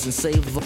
and save.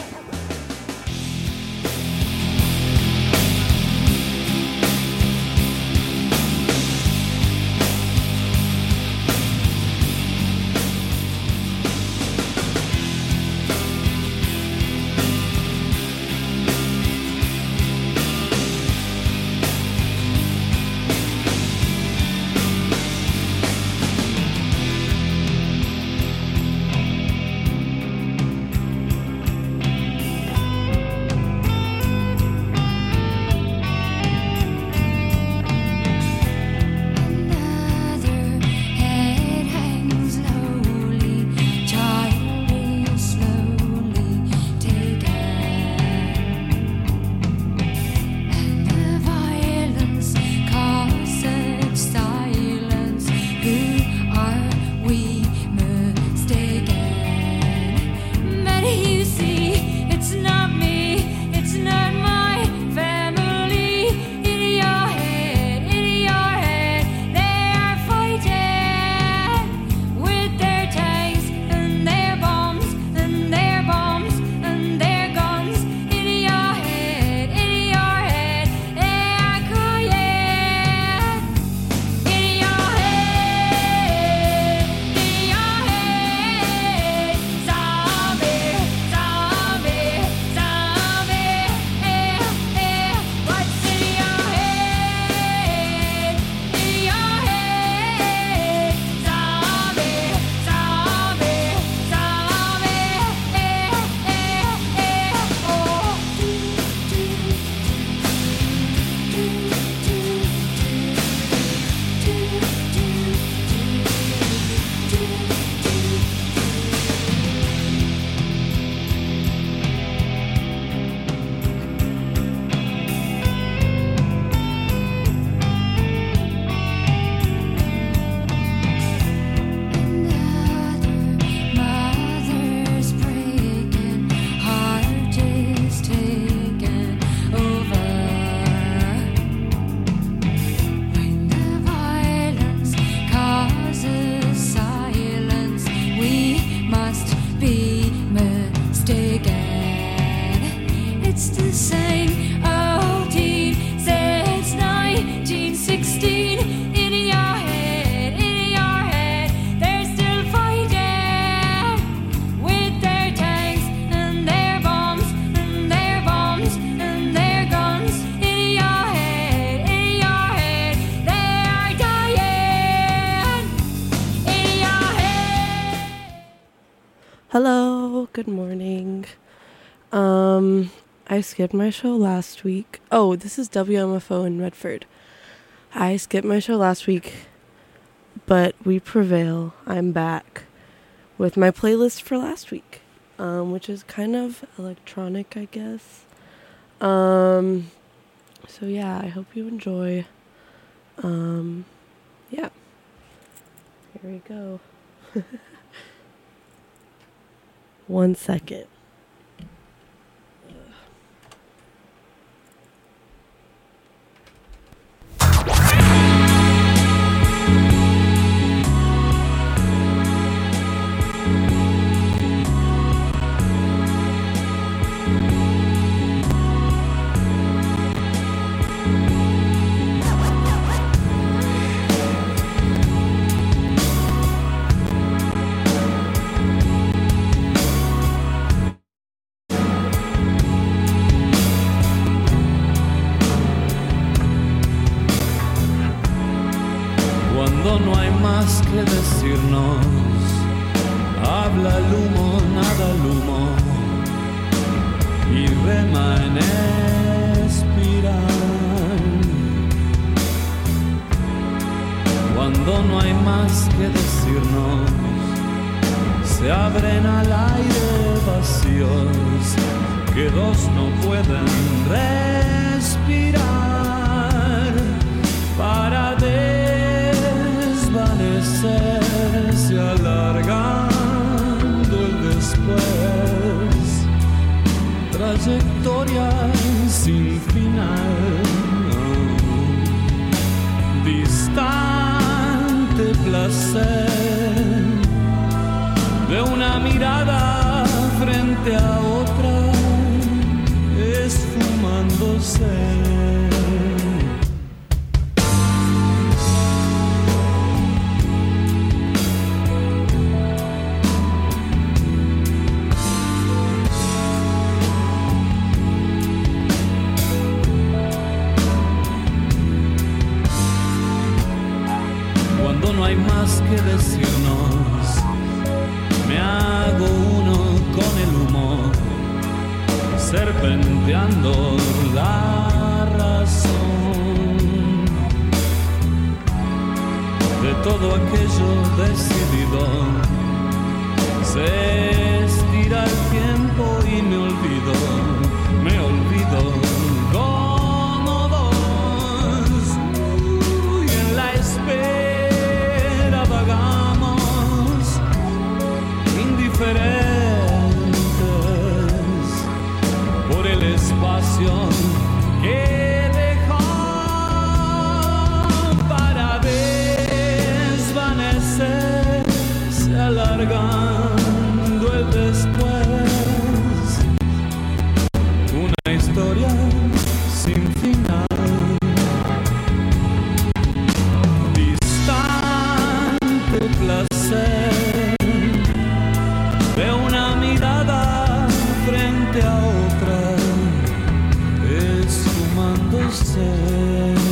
Hello, good morning. I skipped my show last week. Oh, this is WMFO in Redford. I skipped my show last week, but we prevail. I'm back with my playlist for last week, which is kind of electronic, I guess. So yeah, I hope you enjoy. Yeah. Here we go. 1 second. No hay más que decirnos, habla el humo, nada el humo, y rema en espiral. Cuando no hay más que decirnos, se abren al aire vacíos que dos no pueden respirar para desvanecerse alargando el después, trayectoria sin final, distante placer de una mirada frente a otra. Cuando no hay más que decirnos, me hago uno con el humor, serpenteando la razón de todo aquello decidido. Se estira el tiempo y me olvido como vos, y en la espera vagamos indiferentes por el espacio que dejó para desvanecerse, alargando el después. Una historia sin final, distante placer de una mirada frente a otra, esfumándose.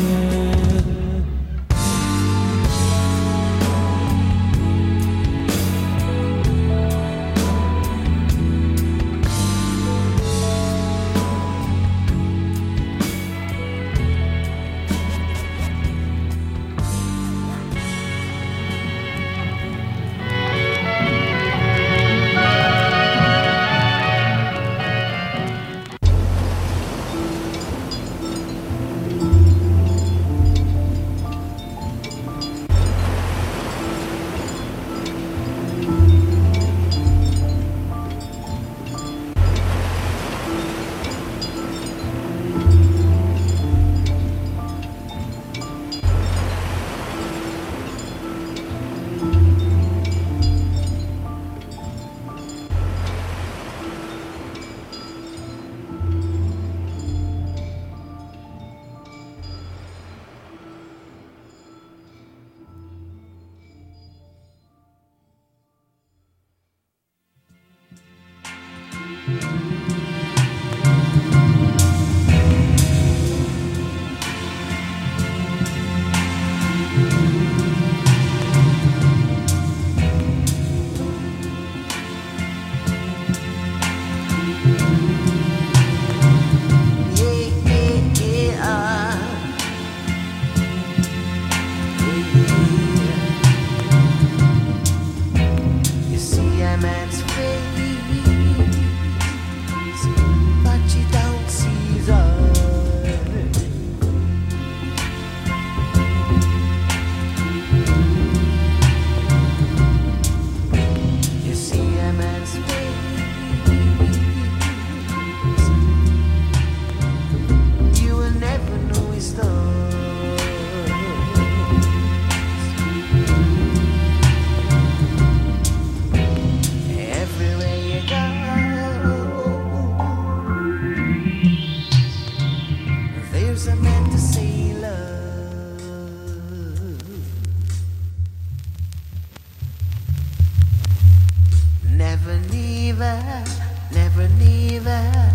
never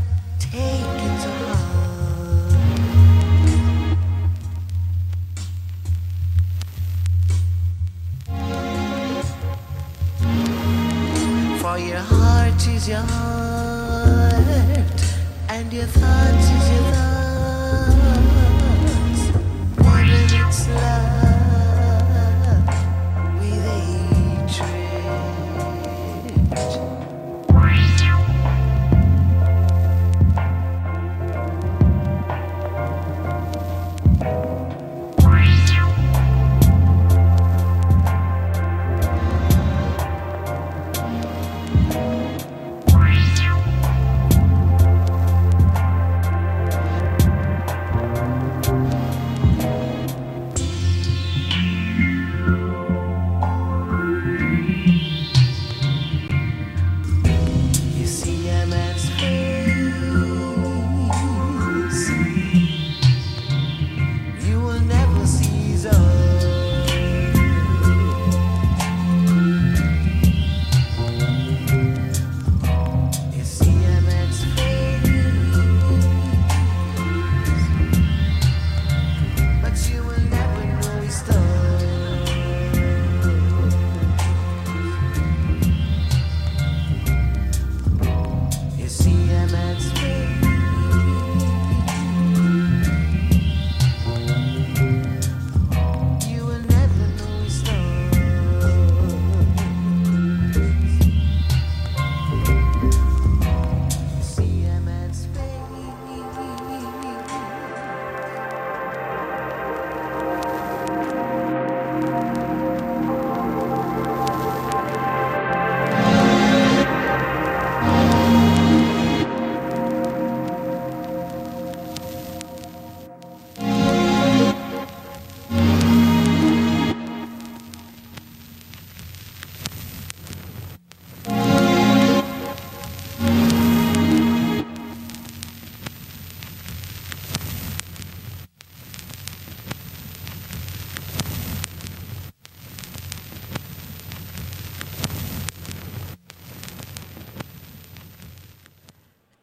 take it to heart. For your heart is your heart, and your thoughts is your thoughts. Never mix love with hatred.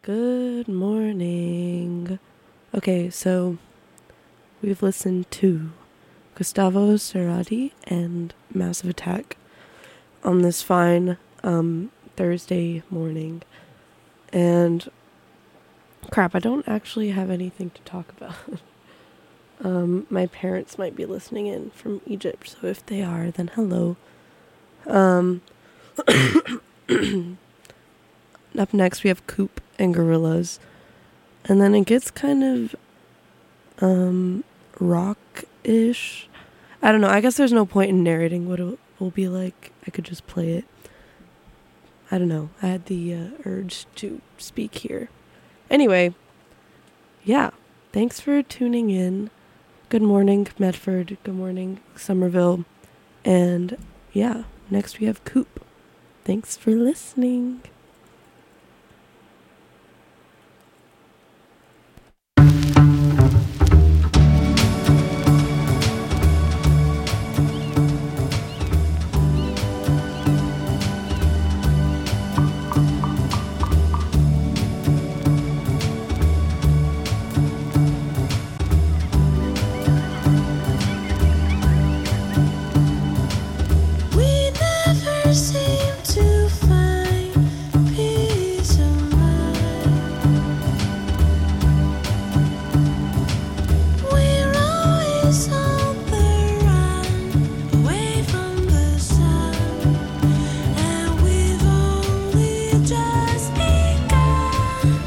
Good morning. Okay, so we've listened to Gustavo Cerati and Massive Attack on this fine Thursday morning. And crap, I don't actually have anything to talk about. My parents might be listening in from Egypt, so if they are, then hello. Up next we have Coop and Gorillaz. And then it gets kind of rock-ish. I don't know, I guess there's no point in narrating what it will be like. I could just play it. I don't know, I had the urge to speak here. Anyway, yeah, thanks for tuning in. Good morning, Medford. Good morning, Somerville. And yeah, next we have Coop. Thanks for listening. We never seem to find peace of mind. We're always on the run, away from the sun, and we've only just begun.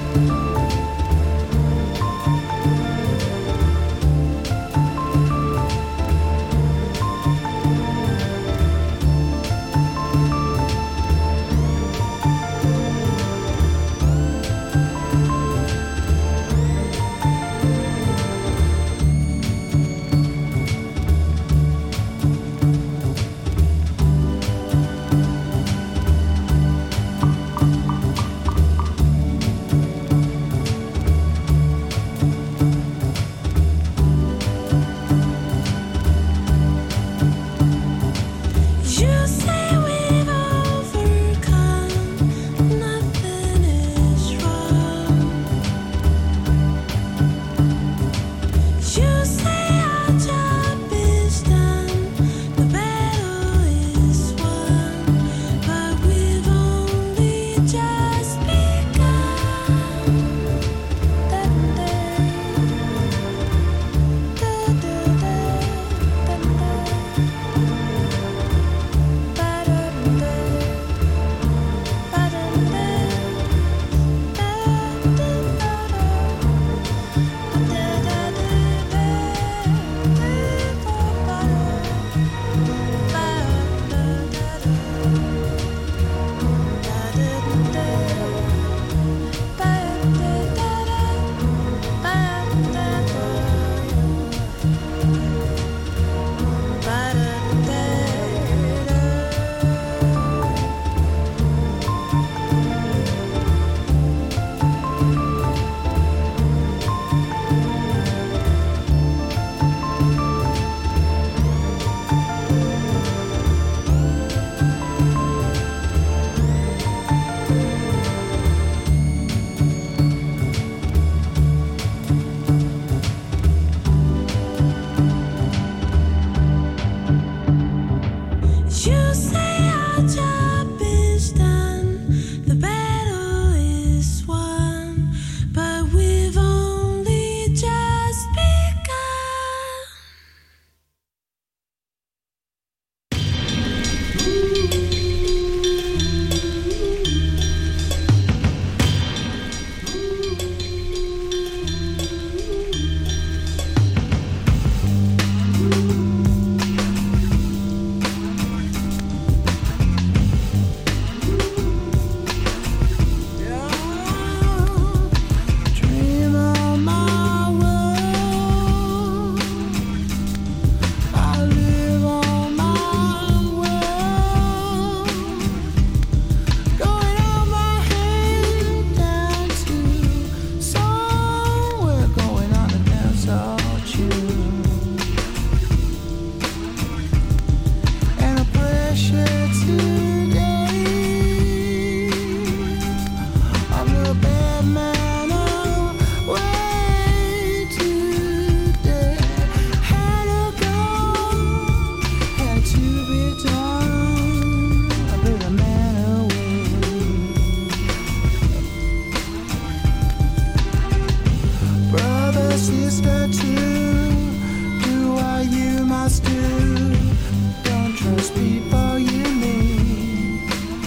sister too. Do what you must do. Don't trust people you meet.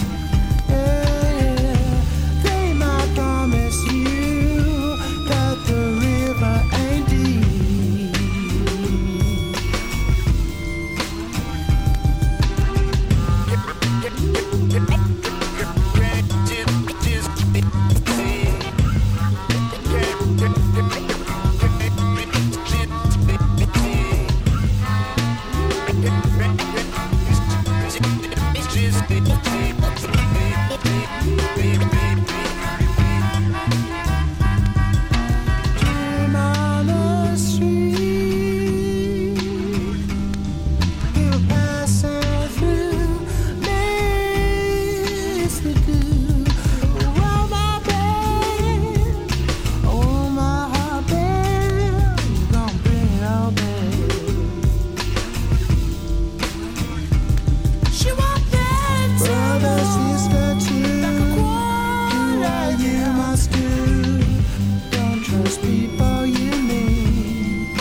Yeah, they might promise you that the river ain't deep. Dream on the street, you're passing through, makes me do. Oh my babe, oh my heart, babe, you gon' bring it all, babe. She walked into brother, sister too. Do what you must do. Don't trust people you meet.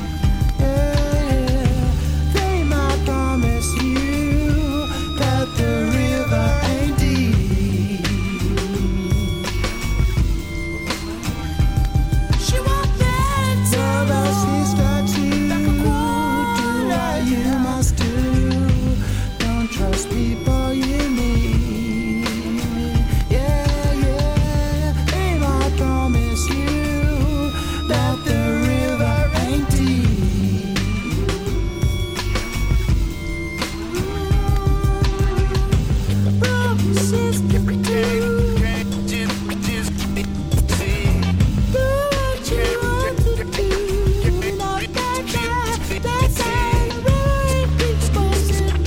Yeah, they might promise you that the river ain't deep. She walked into brother, sister too. Do what you must do. Don't trust people you meet. Yeah, yeah, they might promise you that the river ain't deep. Brother, sister, do what you want to do. Not that that's ain't right. People sit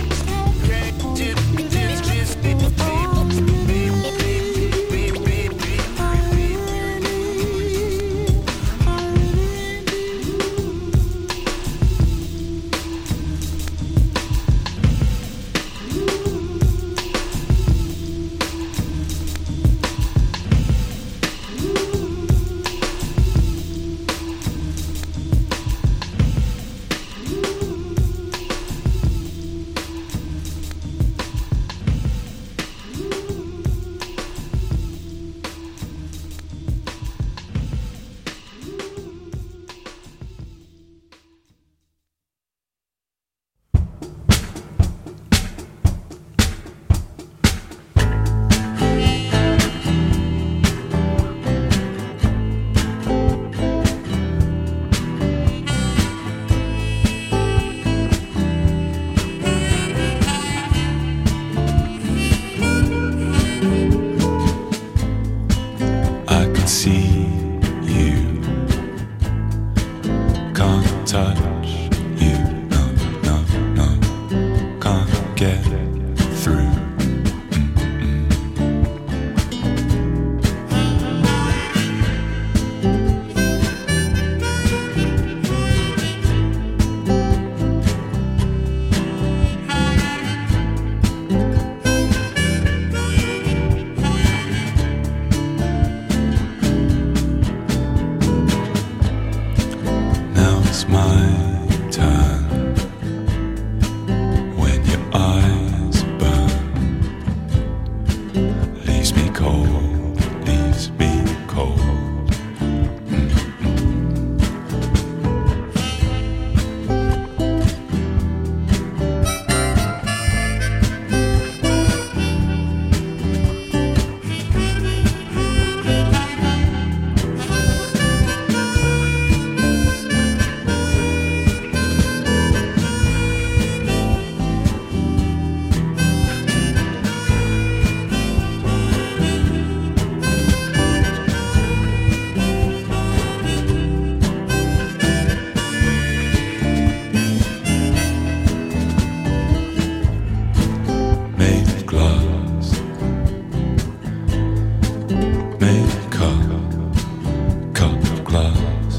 I can see you, can't touch you, no, no, no, can't get through. Now it's my turn. When your eyes burn, leaves me cold, leaves me cold. Made of glass, made of cup of glass.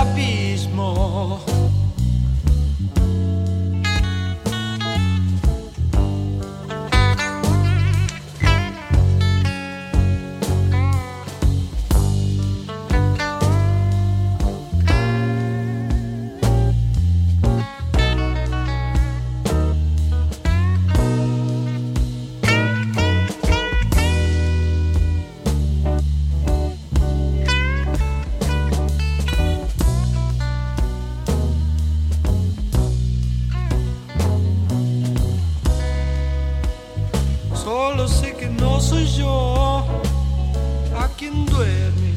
abismo. Solo sé que no soy yo a quien duerme.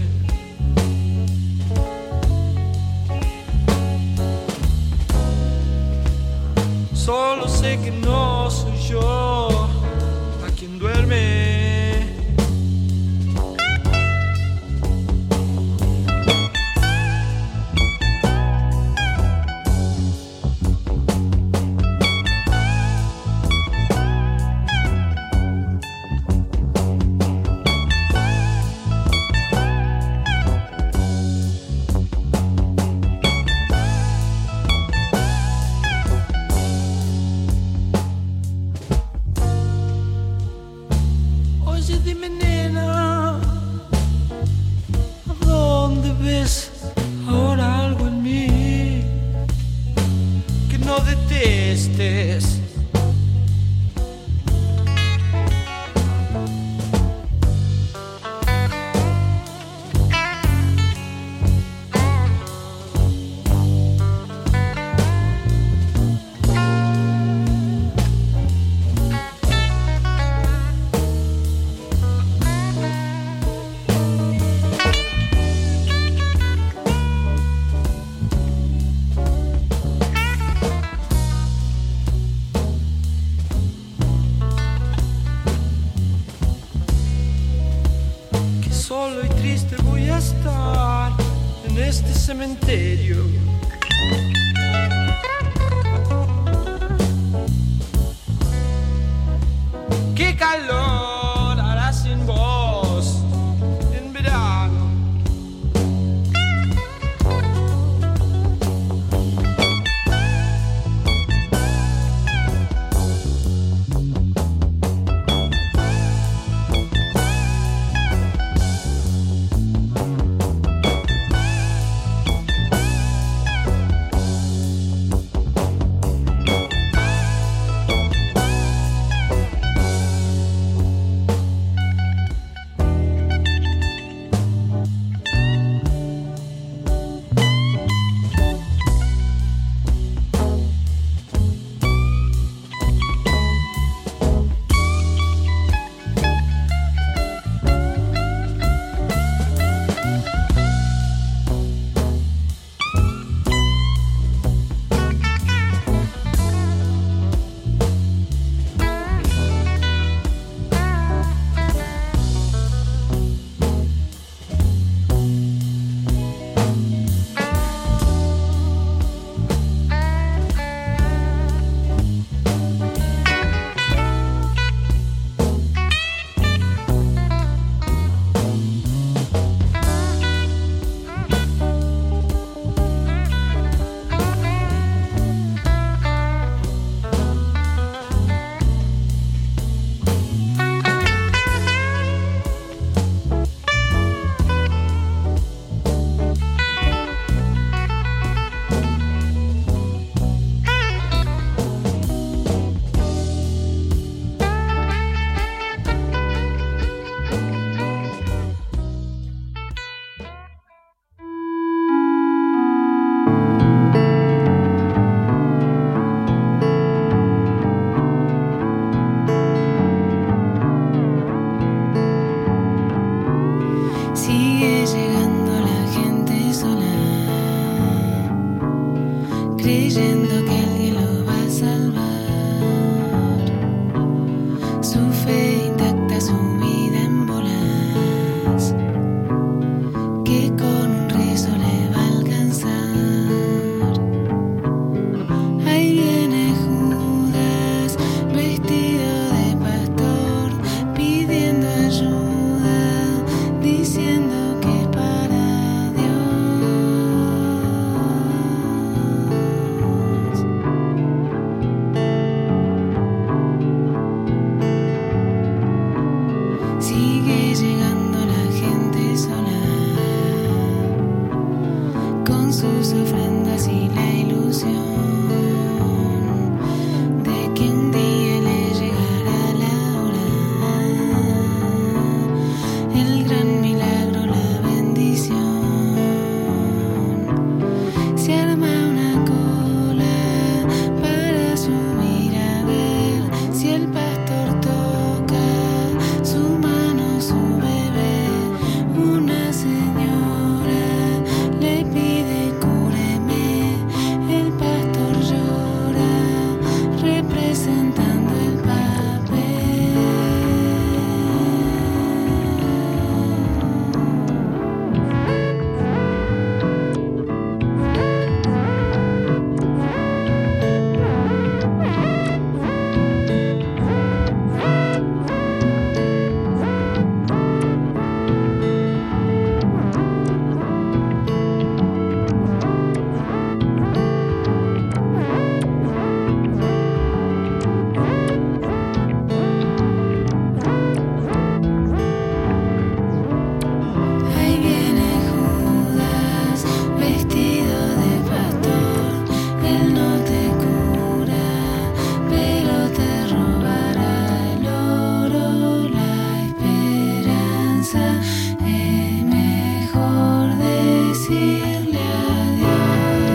Solo sé que no soy yo a quien duerme. Oye, dime, nena, ¿a dónde ves ahora algo en mí que no detestes? Que solo y triste voy a estar en este cementerio. Qué calor hará sin vos en verano. creyendo que alguien lo va a salvar. Su fe intacta, su vida en bolas, que con un rezo le va a alcanzar. Ahí viene Judas, vestido de pastor, pidiendo ayuda, diciendo que para Dios. con sus ofrendas y la ilusión de que un día le llegará la hora, el gran milagro, la bendición. Se arma una cola para subir a ver si el pastor toca su mano, su bebé. Una señora le pide cúreme, el pastor llora representando el papel. Ahí viene Judas, vestido de pastor. Él no te cura, pero te robará el oro, la esperanza. Es mejor decirle adiós.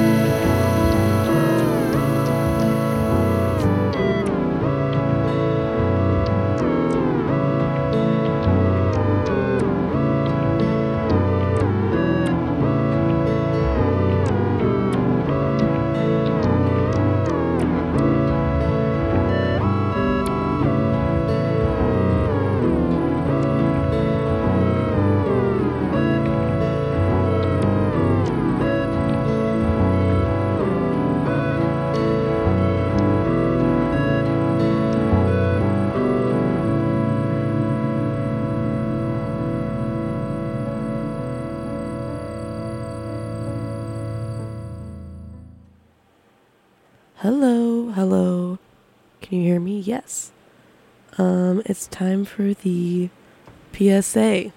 Hello, hello. Can you hear me? Yes. It's time for the PSA.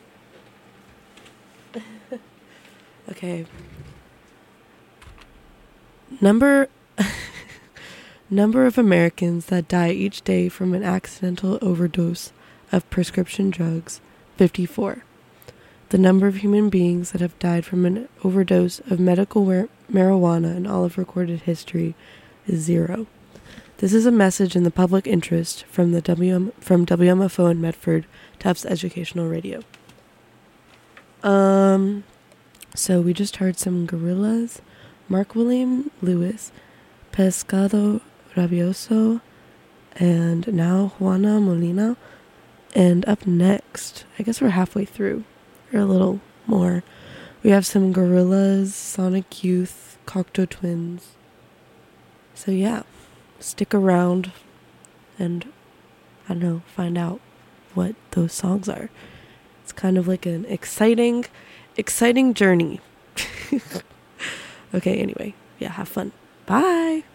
Okay. Number of Americans that die each day from an accidental overdose of prescription drugs, 54. The number of human beings that have died from an overdose of medical marijuana in all of recorded history is 0. This is a message in the public interest from from WMFO in Medford, Tufts Educational Radio. So we just heard some Gorillaz, Mark William Lewis, Pescado Rabioso, and now Juana Molina. And up next, I guess we're halfway through, or a little more. We have some Gorillaz, Sonic Youth, Cocteau Twins. So yeah, stick around and, I don't know, find out what those songs are. It's kind of like an exciting journey. Okay, anyway, yeah, have fun. Bye!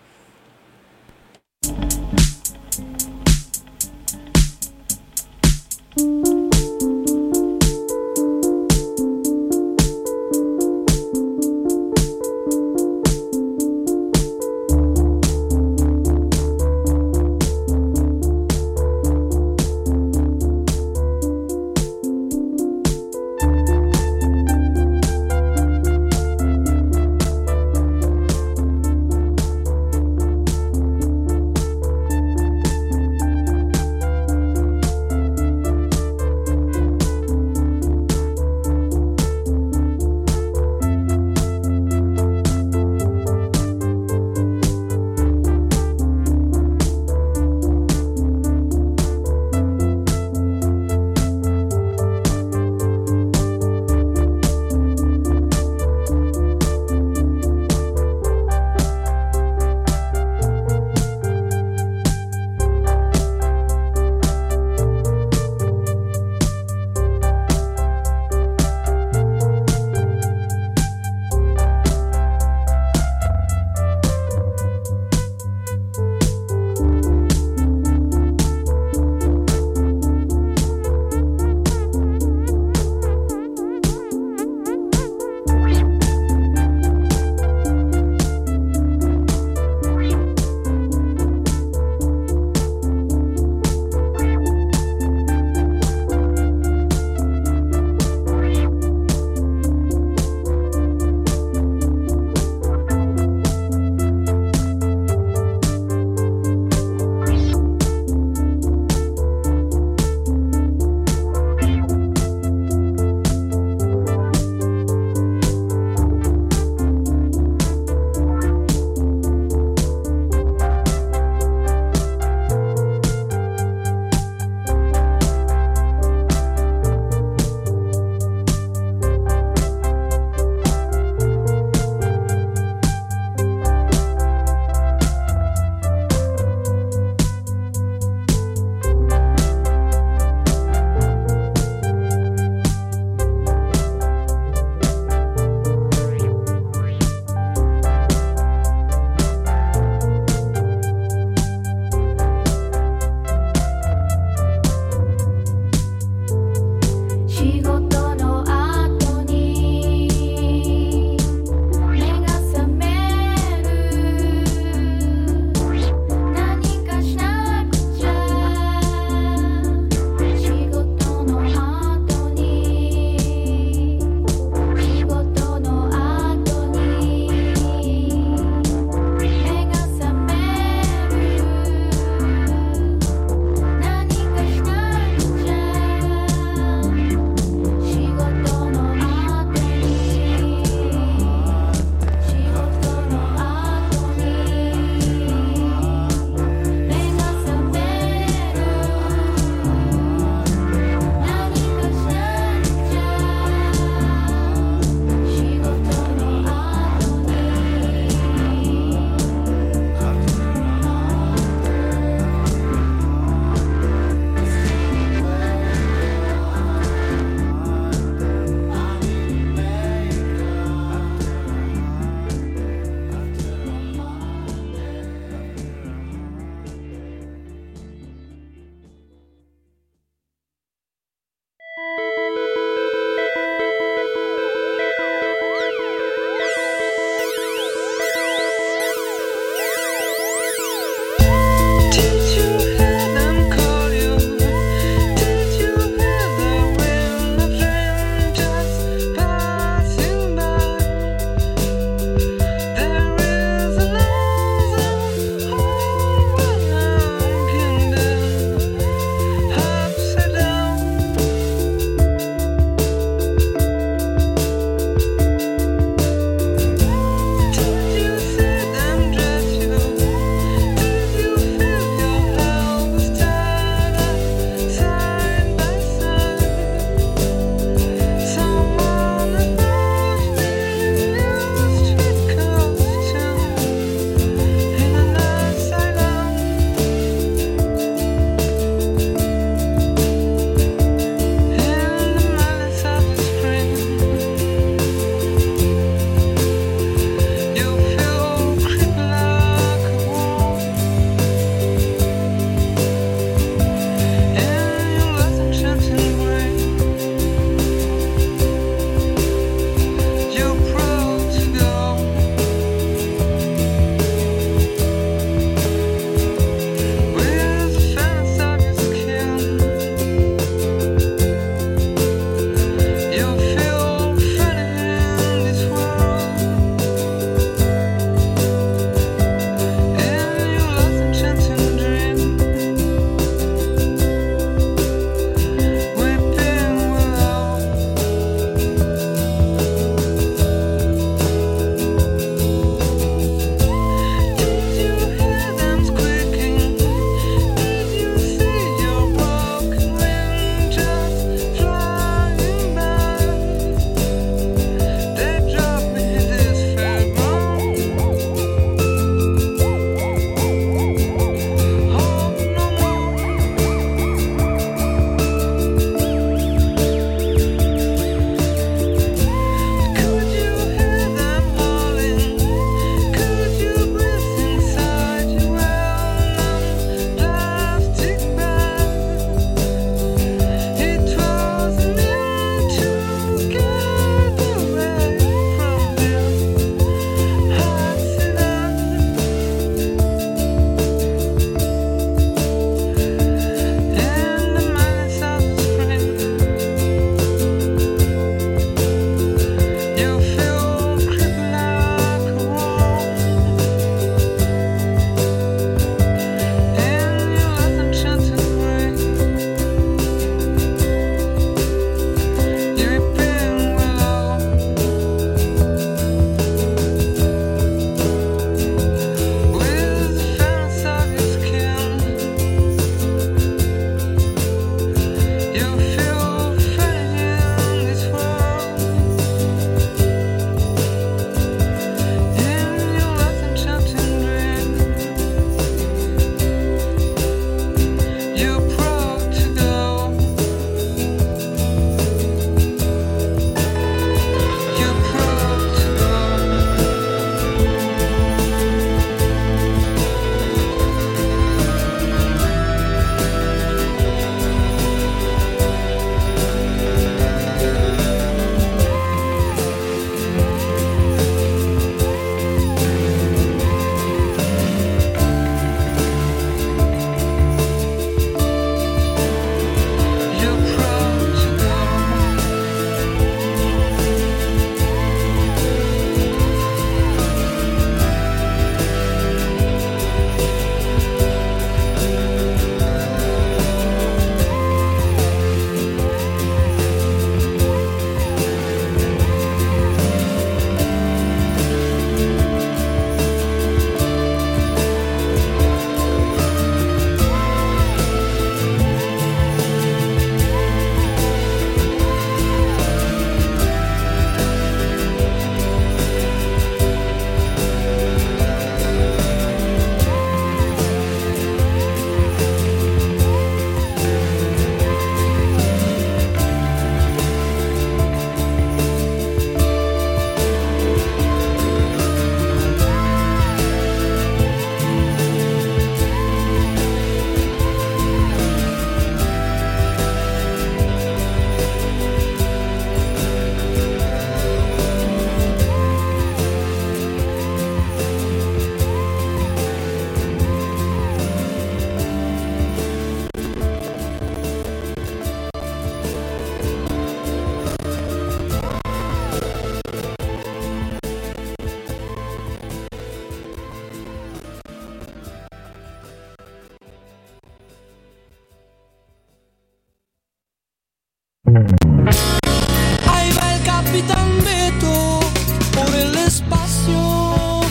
Ahí va el Capitán Beto por el espacio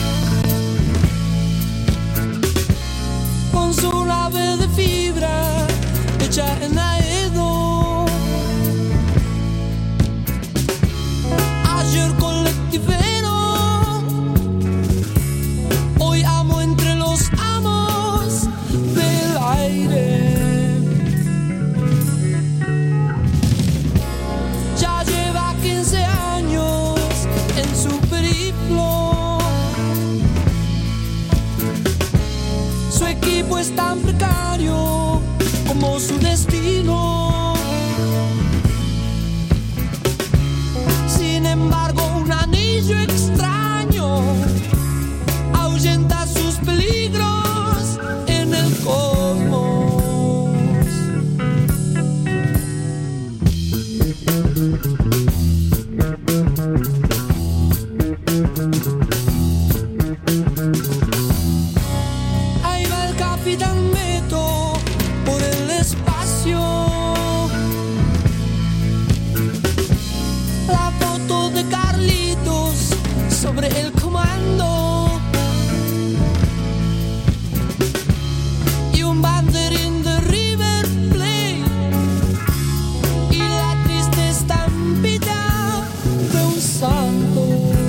con su nave de fibra hecha en Aedo. Ayer colectivero, hoy amo entre los amos del aire. Ya lleva 15 años en su periplo. Su equipo es tan precario como su destino. Sin embargo, un anillo extraño ahuyenta sus peligros en el cosmos. Ahí va el Capitán Beto por el espacio. La foto de Carlitos sobre el comando y un banderín de River Plate y la triste estampita de un santo.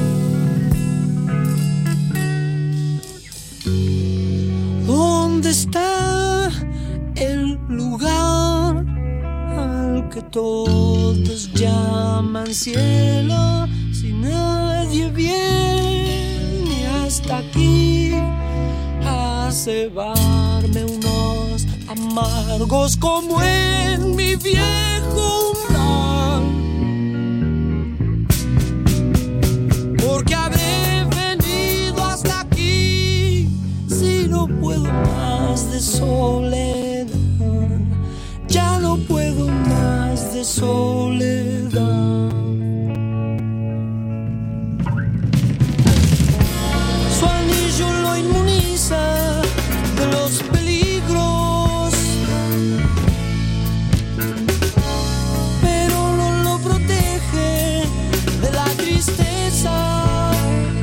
¿Dónde está el lugar al que todos llaman cielo? Si nadie viene hasta aquí a cebarme unos amargos como en mi viejo umbral. Porque habré venido hasta aquí si no puedo más de soledad. Ya no puedo más de soledad. Su anillo lo inmuniza de los peligros, pero no lo protege de la tristeza.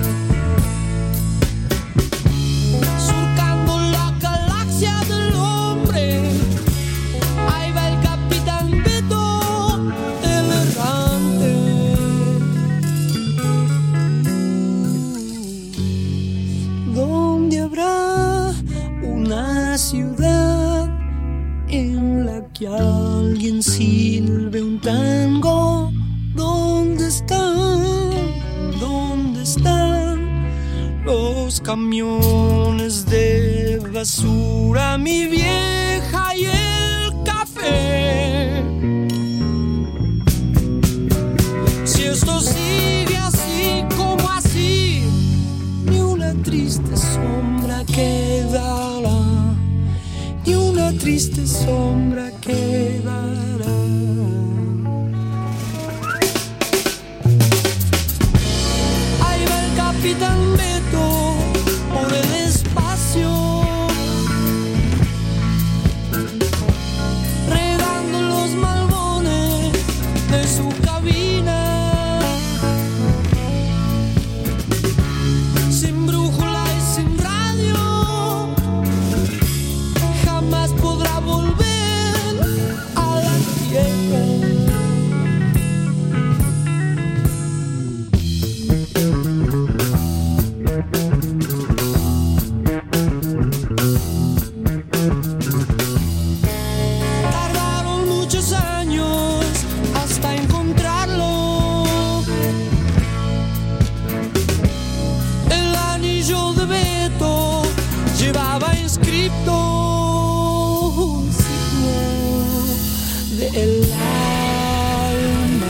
Surcando la galaxia del hombre, ahí va el Capitán Beto, el errante. ¿Dónde habrá una ciudad en la que alguien silbe un tango? ¿Dónde están los camiones de basura, mi vieja y el café? Si esto sigue así como así, ni una triste sombra quedará, ni una triste sombra quedará. Ahí va el Capitán Beto por el espacio, regando los malbones de su cabina, sin brújula y sin radio, jamás podrá volver a la tierra. Tardaron muchos años hasta encontrarlo. El anillo de Beto llevaba inscripto un signo del alma.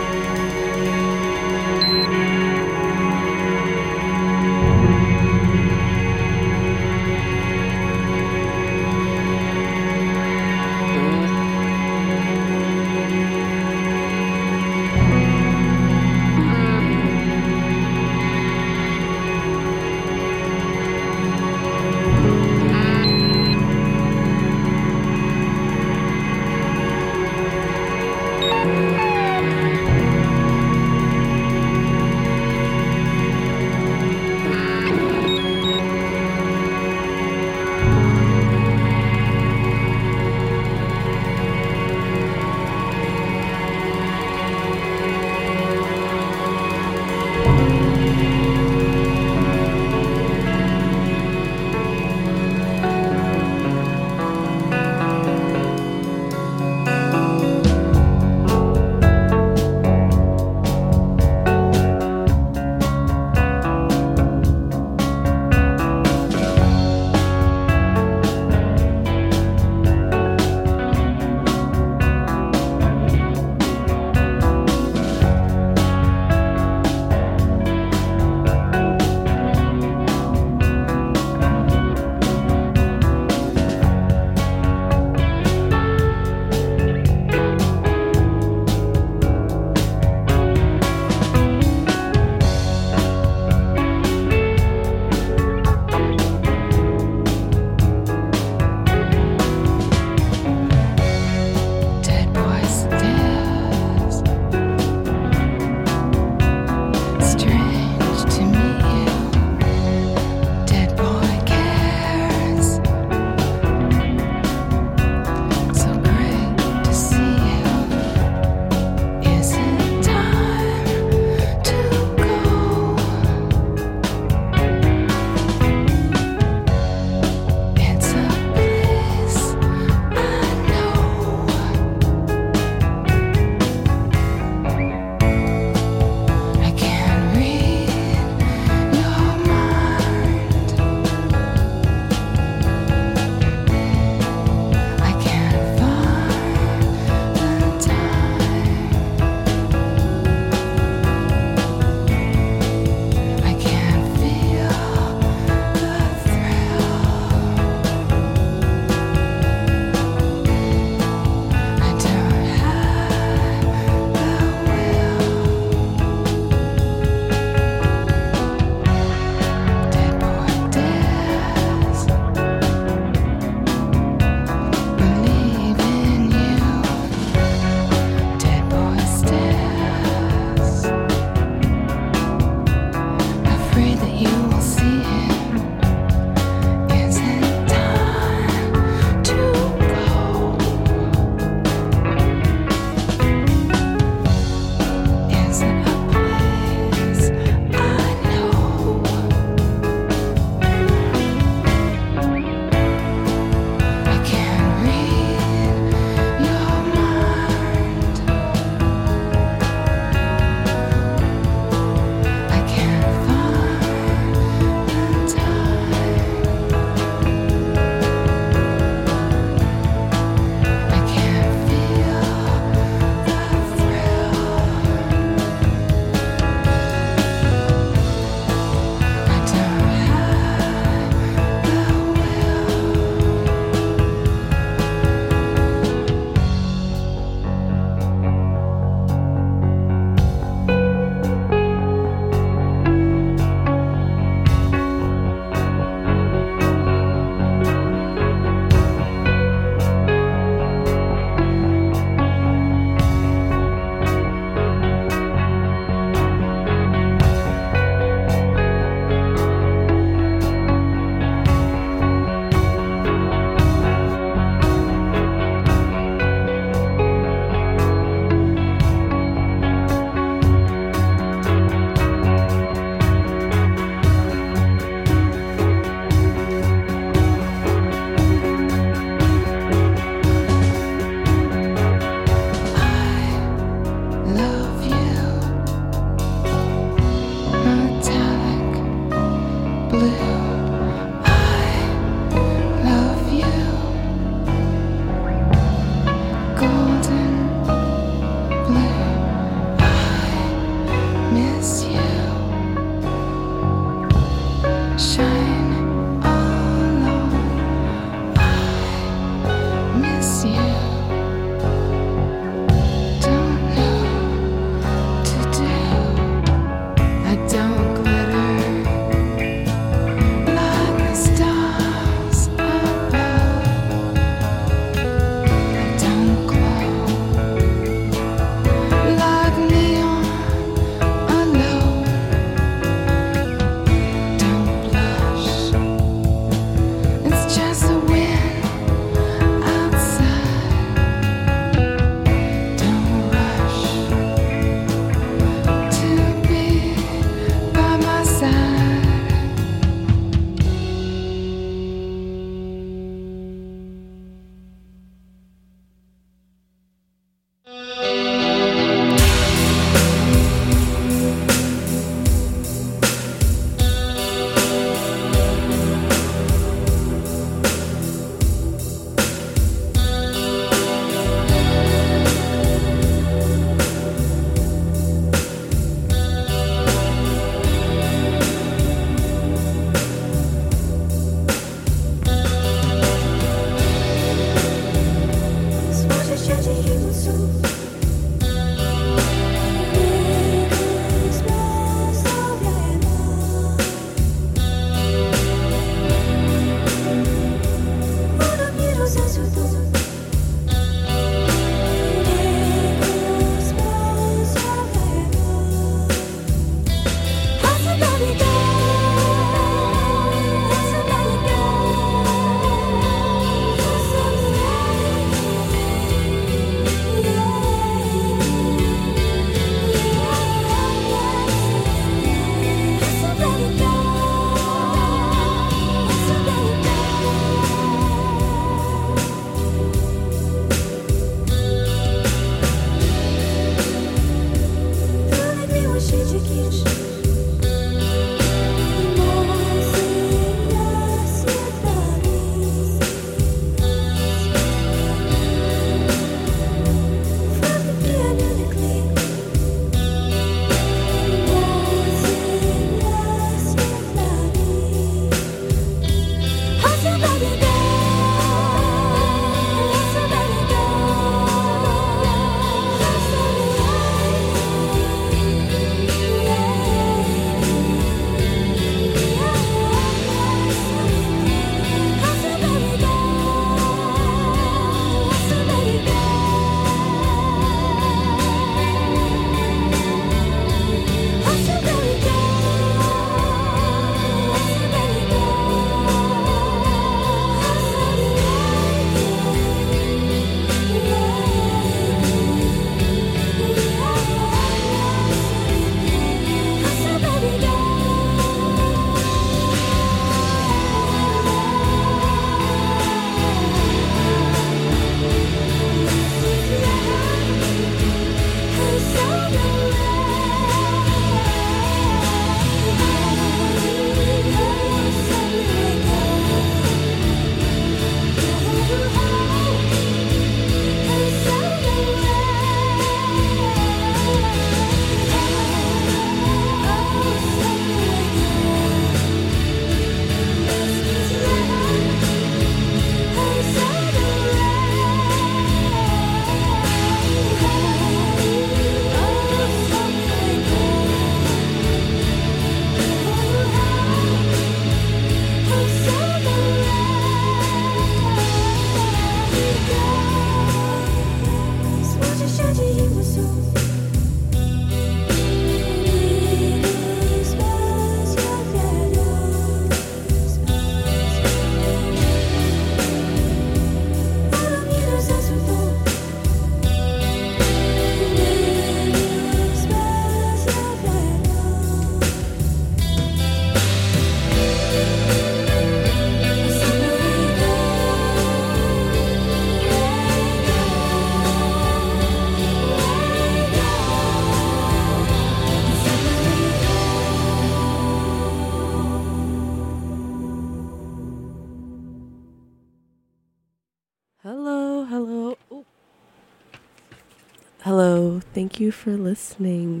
Hello, thank you for listening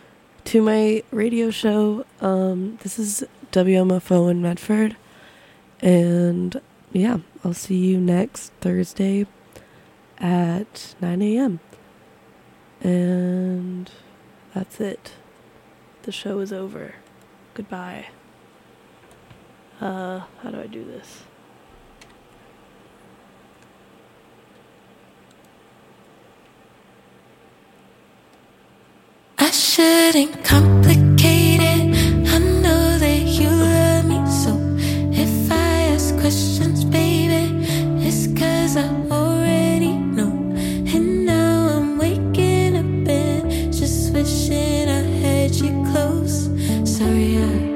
to my radio show. This is WMFO in Medford, and yeah, I'll see you next Thursday at 9 a.m. And that's it. The show is over. Goodbye. How do I do this? I shouldn't complicate it. I know that you love me, so if I ask questions, baby, it's 'cause I already know. And now I'm waking up and just wishing I had you close. Sorry,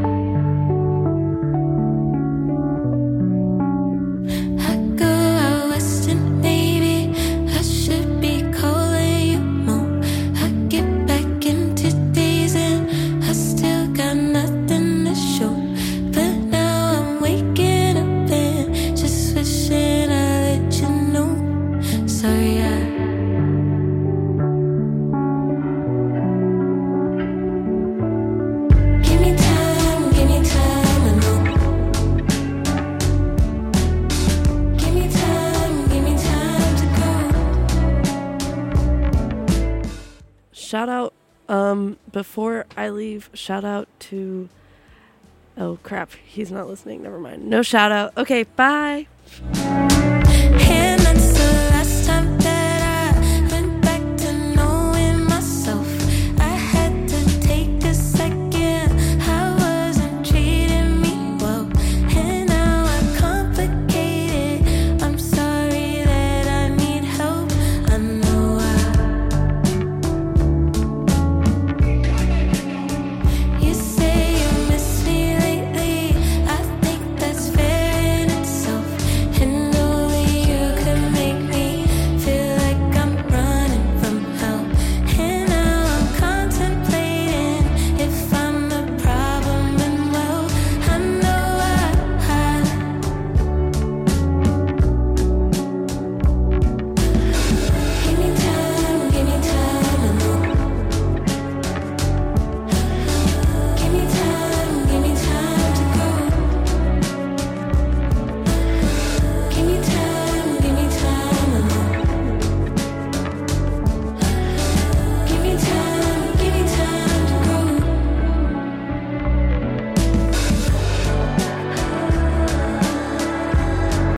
I go out west and maybe I should be calling you more. I get back into days and I still got nothing to show. But now I'm waking up and just wishing I let you know. Sorry, give me time, I know. Give me time to go. shout out, before I leave, shout out to, oh crap, he's not listening, never mind. No shout out. Okay, bye.